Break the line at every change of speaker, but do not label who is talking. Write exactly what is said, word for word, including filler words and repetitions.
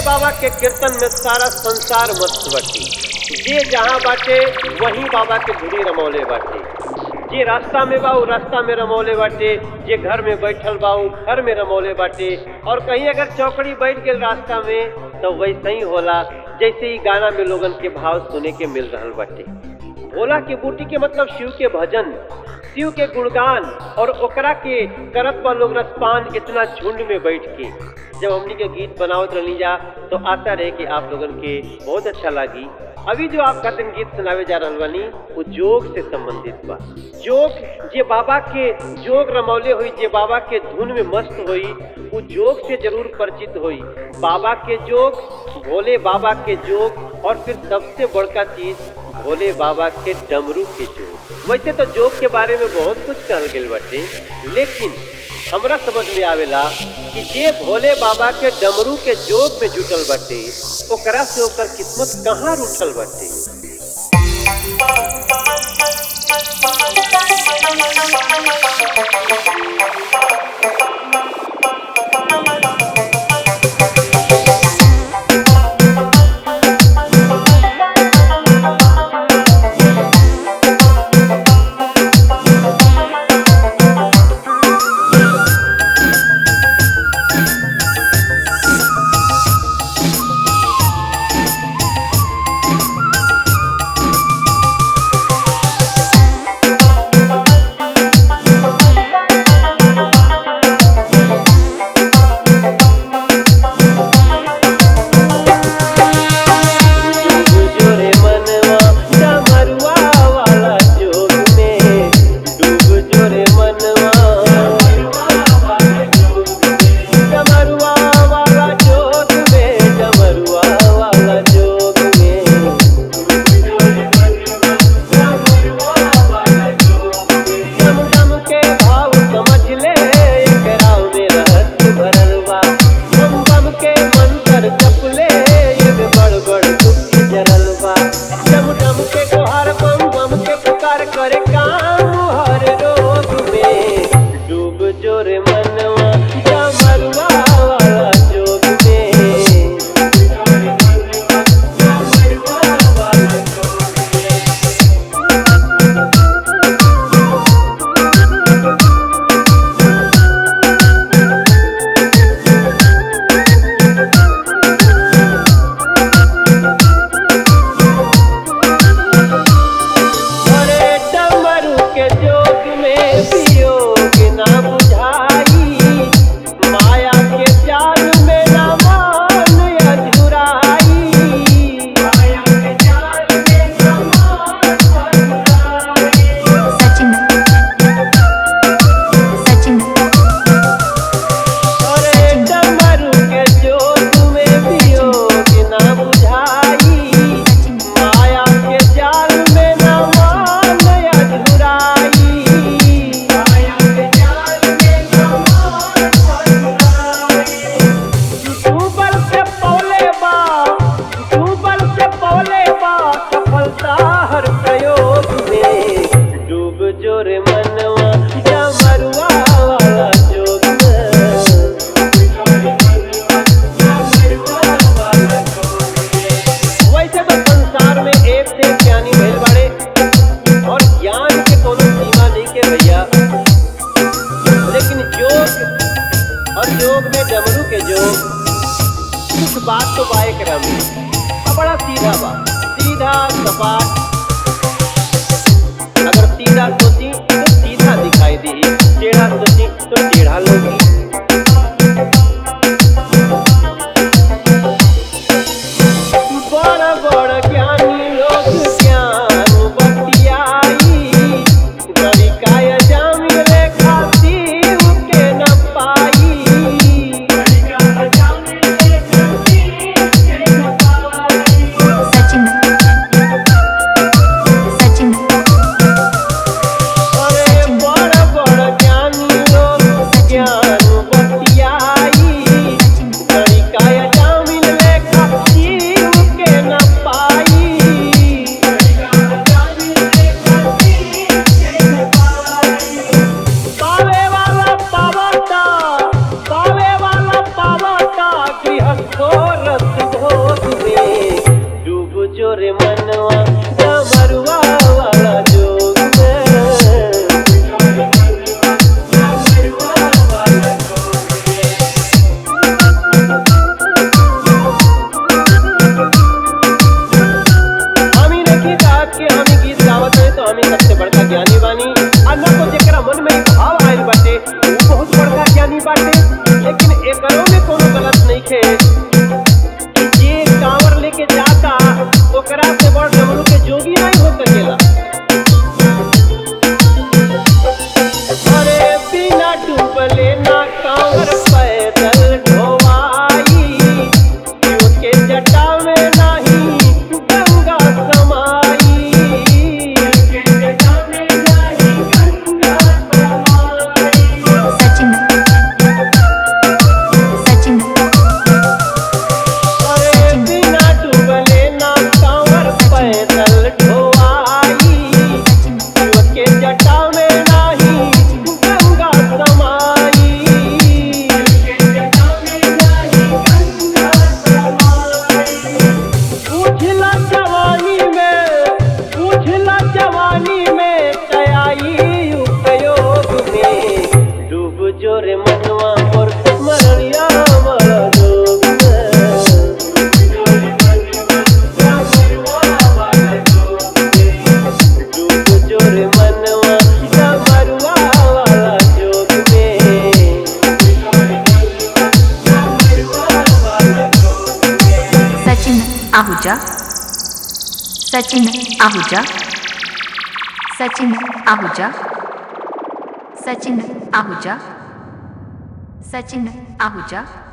बाबा के कीर्तन में सारा संसार मस्त बाटे। जे जहाँ बाटे वहीं बाबा के धुनी रमौले बाटे। जे रास्ता में बा उ रास्ता में रमौले बाटे, जे घर में बैठल बा उ घर में रमौले बाटे। और कहीं अगर चौकड़ी बैठ गए रास्ता में तो वैसे ही होला जैसे ही गाना में लोगन के भाव सुने के मिल रहा बाटे। भोला के बूटी के मतलब शिव के भजन, शिव के गुणगान, और ओकरा के करत बा लोग रसपान इतना झुंड में बैठ के। जब हमनी के गीत बनावत रहनी जा तो आशा रहे कि आप लोगन के बहुत अच्छा लगी। अभी जो आप खातिर गीत सुनावे जा रहल बानी वो जोग से संबंधित बा। जोग जे बाबा के जोग रमौले हुई, जे बाबा के धुन में मस्त हुई, वो जोग से जरूर परिचित हुई। बाबा के जोग, भोले बाबा के जोग, और फिर सबसे बड़का चीज भोले बाबा के डमरू के जोग। वैसे तो जोग के बारे में बहुत कुछ कहल गइल बाटे, लेकिन हमरा समझ में आवेला कि जे भोले बाबा के डमरू के जोग में जुटल बाटे ओकरा से ओकर किस्मत कहाँ रूठल बाटे। डमरू के जोग कुछ बात तो बाए क्रम बड़ा सीधा बा, सीधा सपाट। अगर सीधा सोची तो सीधा दिखाई दी, टेढ़ा सोची तो टेढ़ा लोगी। बड़ बड़ ज्ञानी लोग ज्ञान बतियाई, गणिकाय जामी लेखा शिव के न पाई।
सचिन सचिन
अरे बड़ बड़ ज्ञानी लोग ज्ञान रस भोग में डूब जो रे मनवा डमरुआ वाला जोग में। हमी नहीं गात के हमी गीत गावत है तो हमी सबसे बड़का ज्ञानी बानी। अन्ना को जेकरा मन में भाव आयल बाटे वो बहुत बड़का ज्ञानी बाटे। लेकिन एकरों में कोनो गलत नहीं खे कि जे कांवर लेके जाता ओकरा से बड़ डमरू के जोगी नहीं हो सकेला। अरे बिना डूबले ना कांवर पैदल ढोवाई, उसके जटा में नहीं गंगा समाई।
सचिन सचिन
अरे बिना डूबले ना कांवर पैदल ढोवाई, उसके जटा में नहीं गंगा समाई। पूछला जवानी में पूछला जवानी में कयाई उपयोग में डूब जो रे मनवा मोर मरनिया वाला जोग में। डूब जो रे मनवा डमरुआ वाला जोग में।
सचिन आहूजा सचिन आहूजा सचिन आहूजा सचिन आहूजा सचिन आहूजा